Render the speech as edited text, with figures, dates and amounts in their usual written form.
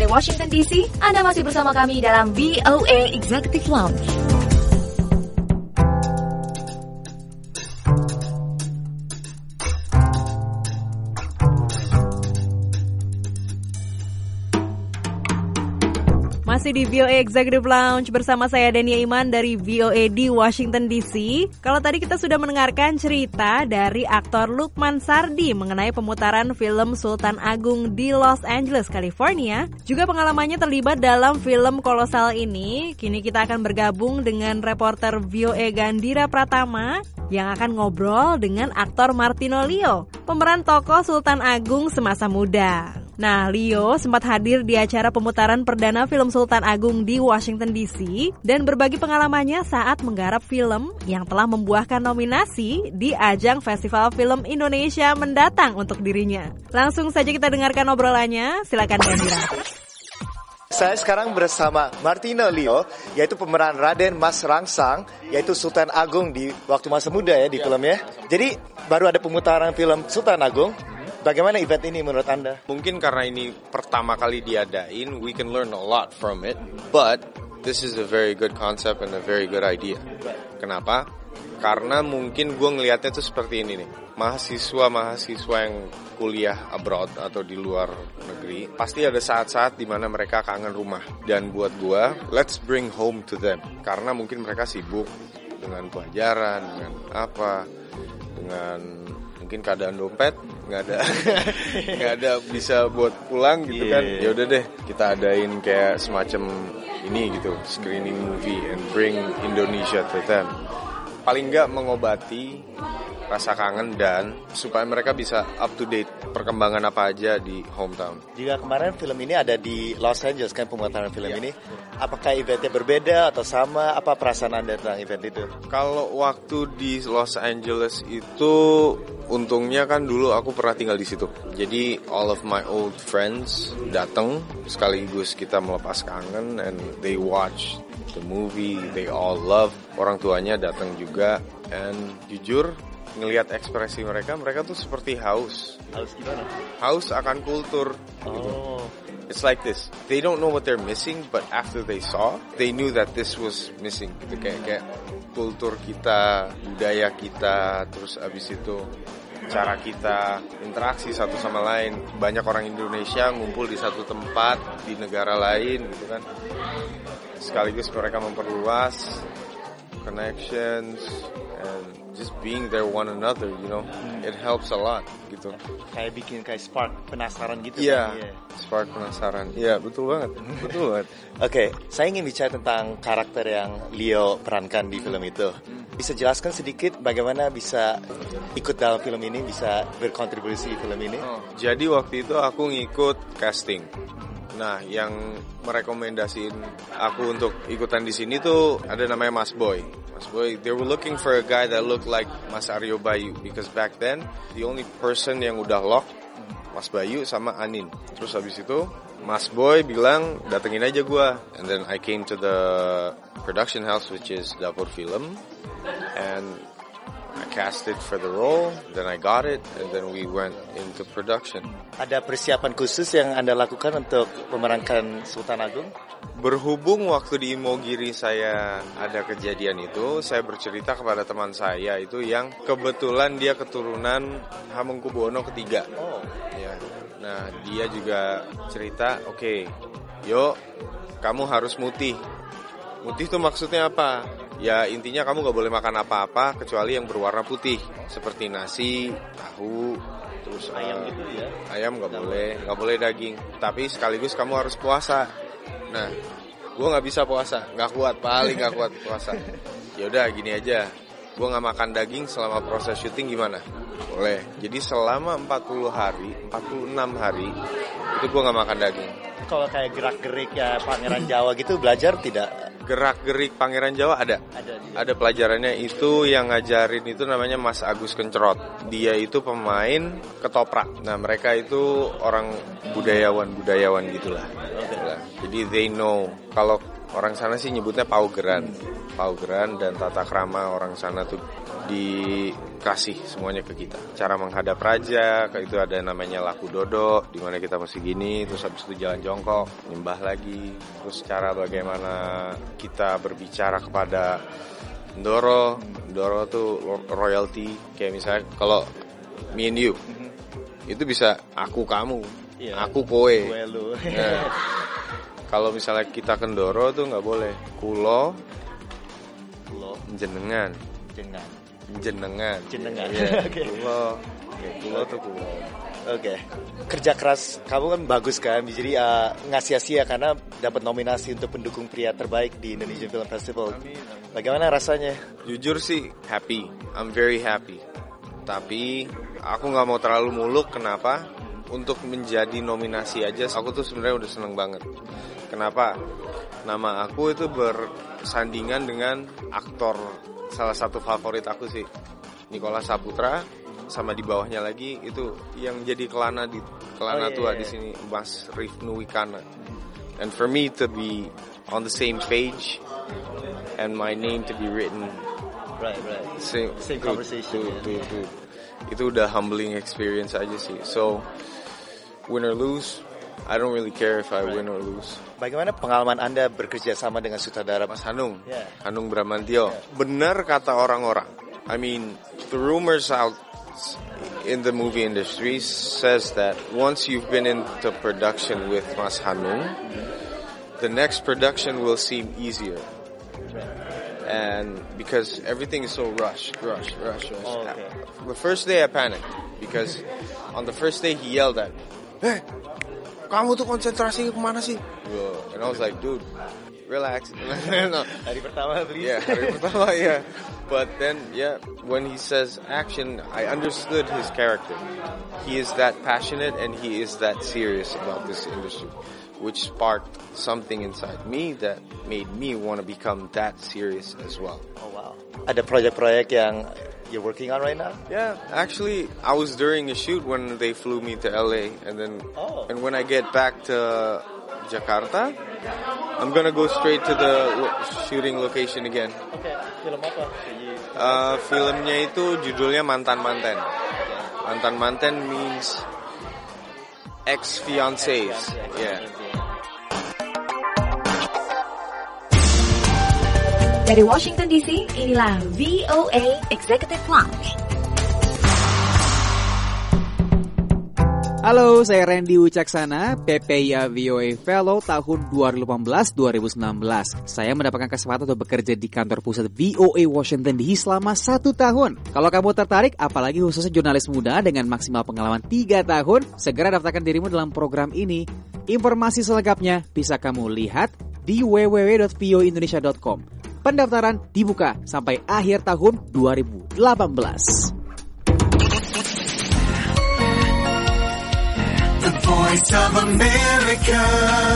Washington DC. Anda masih bersama kami dalam VOA Executive Lounge. Masih di VOA Executive Lounge bersama saya Dania Iman dari VOA di Washington DC. Kalau tadi kita sudah mendengarkan cerita dari aktor Lukman Sardi mengenai pemutaran film Sultan Agung di Los Angeles, California. Juga pengalamannya terlibat dalam film kolosal ini. Kini kita akan bergabung dengan reporter VOA Gandira Pratama yang akan ngobrol dengan aktor Martino Leo, pemeran tokoh Sultan Agung semasa muda. Nah, Leo sempat hadir di acara pemutaran perdana film Sultan Agung di Washington DC dan berbagi pengalamannya saat menggarap film yang telah membuahkan nominasi di ajang Festival Film Indonesia mendatang untuk dirinya. Langsung saja kita dengarkan obrolannya, silakan Gandira. Saya sekarang bersama Martino Leo, yaitu pemeran Raden Mas Rangsang, yaitu Sultan Agung di waktu masa muda ya di filmnya. Jadi baru ada pemutaran film Sultan Agung. Bagaimana event ini menurut Anda? Mungkin karena ini pertama kali diadain, we can learn a lot from it. But this is a very good concept and a very good idea. Kenapa? Karena mungkin gue ngelihatnya tuh seperti ini nih. Mahasiswa yang kuliah abroad atau di luar negeri, pasti ada saat-saat di mana mereka kangen rumah. Dan buat gue, let's bring home to them. Karena mungkin mereka sibuk dengan pelajaran, dengan apa, dengan mungkin keadaan dompet nggak ada bisa buat pulang gitu kan. Ya udah deh, kita adain kayak semacam ini gitu, screening movie and bring Indonesia to them. Paling nggak mengobati rasa kangen dan supaya mereka bisa up to date perkembangan apa aja di hometown. Jika kemarin film ini ada di Los Angeles kan pemutaran film ini, apakah eventnya berbeda atau sama? Apa perasaan Anda tentang event itu? Kalau waktu di Los Angeles itu untungnya kan dulu aku pernah tinggal di situ. Jadi all of my old friends datang sekaligus kita melepas kangen and they watch the movie, they all love. Orang tuanya datang juga and jujur ngelihat ekspresi mereka tuh seperti haus. Haus gimana? Haus akan kultur. Gitu. It's like this. They don't know what they're missing, but after they saw, they knew that this was missing. Gitu kayak kultur kita, budaya kita, terus abis itu cara kita interaksi satu sama lain. Banyak orang Indonesia ngumpul di satu tempat di negara lain, gitu kan. Sekaligus mereka memperluas connections and just being there one another, you know, it helps a lot gitu. Kayak bikin kayak spark penasaran gitu. Iya, kan? Spark penasaran. Iya, betul banget. Betul banget. Oke, saya ingin bicara tentang karakter yang Leo perankan di film itu. Bisa jelaskan sedikit bagaimana bisa ikut dalam film ini, bisa berkontribusi di film ini? Jadi waktu itu aku ngikut casting. Nah, yang merekomendasiin aku untuk ikutan di sini tuh ada namanya Mas Boy. Mas Boy, they were looking for a guy that looked like Mas Aryo Bayu because back then the only person yang udah lock Mas Bayu sama Anin. Terus habis itu Mas Boy bilang datengin aja gua, and then I came to the production house which is Dapur Film and I cast it for the role, then I got it, and then we went into production. Ada persiapan khusus yang Anda lakukan untuk memerankan Sultan Agung? Berhubung waktu di Imogiri saya ada kejadian itu, saya bercerita kepada teman saya itu yang kebetulan dia keturunan Hamengkubuwono III. Oh. Ya. Nah, dia juga cerita, oke, yuk, kamu harus mutih. Mutih itu maksudnya apa? Ya intinya kamu gak boleh makan apa-apa kecuali yang berwarna putih, seperti nasi, tahu, terus ayam gitu ya. Ayam gak boleh daging. Tapi sekaligus kamu harus puasa. Nah, gue gak bisa puasa, paling gak kuat puasa. Ya udah gini aja, gue gak makan daging selama proses syuting gimana? Boleh. Jadi selama 46 hari itu gue gak makan daging. Kalau kayak gerak-gerik ya Pangeran Jawa gitu belajar tidak? Gerak-gerik Pangeran Jawa ada pelajarannya. Itu yang ngajarin itu namanya Mas Agus Kencerot. Dia itu pemain ketoprak. Nah mereka itu orang budayawan gitulah. Jadi they know. Kalau orang sana sih nyebutnya paugeran dan tata krama orang sana tuh dikasih semuanya ke kita. Cara menghadap raja, itu ada namanya laku dodo, di mana kita mesti gini, terus habis itu jalan jongkok, nyembah lagi, terus cara bagaimana kita berbicara kepada Ndoro tuh royalty, kayak misalnya kalau me and you, itu bisa aku kamu, aku kowe. Nah, kalau misalnya kita ke Ndoro tuh nggak boleh kulo, jenengan. Yeah. Kulo tuh kulo. Oke. Kerja keras kamu kan bagus kan, jadi nggak sia-sia karena dapat nominasi untuk pendukung pria terbaik di Indonesian Film Festival. Bagaimana rasanya? Jujur sih happy, I'm very happy. Tapi aku nggak mau terlalu muluk. Kenapa? Untuk menjadi nominasi aja, aku tuh sebenarnya udah seneng banget. Kenapa? Nama aku itu bersandingan dengan aktor salah satu favorit aku sih, Nicholas Saputra. Sama di bawahnya lagi itu yang jadi kelana tua di sini, Mas Rifnu Wikana. And for me to be on the same page and my name to be written same conversation itu udah humbling experience aja sih. So win or lose, I don't really care if I win or lose. Bagaimana pengalaman Anda bekerja sama dengan sutradara Mas Hanung Bramantio? Benar kata orang-orang, I mean the rumors out in the movie industry says that once you've been into production with Mas Hanung, the next production will seem easier. And because everything is so rush. Oh, okay. The first day I panicked because on the first day he yelled at me, "Hey, kamu tuh konsentrasinya kemana sih?" And I was like, dude, relax. No. Hari pertama, please. Yeah, hari pertama, yeah. But then, when he says action, I understood his character. He is that passionate and he is that serious about this industry, which sparked something inside me that made me want to become that serious as well. Oh, wow. Ada proyek-proyek yang you're working on right now? Yeah, actually, I was during a shoot when they flew me to LA, and then and when I get back to Jakarta, I'm gonna go straight to the shooting location again. Okay, film apa? Filmnya itu judulnya Mantan-Manten. Mantan-Manten means ex-fiancés. Yeah. Dari Washington DC, inilah VOA Executive Lounge. Halo, saya Randy Wicaksana, PPIA VOA Fellow tahun 2018-2019. Saya mendapatkan kesempatan untuk bekerja di kantor pusat VOA Washington DC selama 1 tahun. Kalau kamu tertarik, apalagi khususnya jurnalis muda dengan maksimal pengalaman 3 tahun, segera daftarkan dirimu dalam program ini. Informasi selengkapnya bisa kamu lihat di www.voindonesia.com. Pendaftaran dibuka sampai akhir tahun 2018. The Voice of America.